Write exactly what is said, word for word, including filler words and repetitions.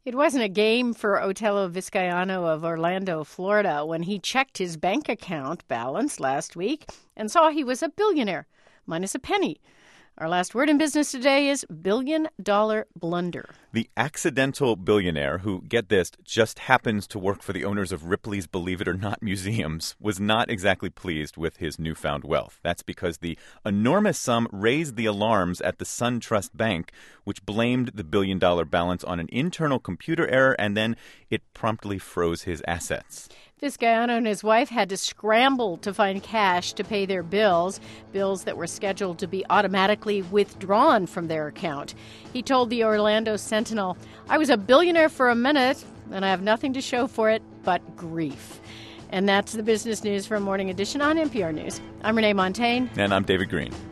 It wasn't a game for Otello Vizcaino of Orlando, Florida, when he checked his bank account balance last week and saw he was a billionaire, minus a penny. Our last word in business today is billion-dollar blunder. The accidental billionaire who, get this, just happens to work for the owners of Ripley's Believe It or Not museums was not exactly pleased with his newfound wealth. That's because the enormous sum raised the alarms at the SunTrust Bank, which blamed the billion-dollar balance on an internal computer error, and then it promptly froze his assets. Vizcaino and his wife had to scramble to find cash to pay their bills, bills that were scheduled to be automatically withdrawn from their account. He told the Orlando Sentinel, "I was a billionaire for a minute, and I have nothing to show for it but grief." And that's the business news from Morning Edition on N P R News. I'm Renee Montaigne. And I'm David Green.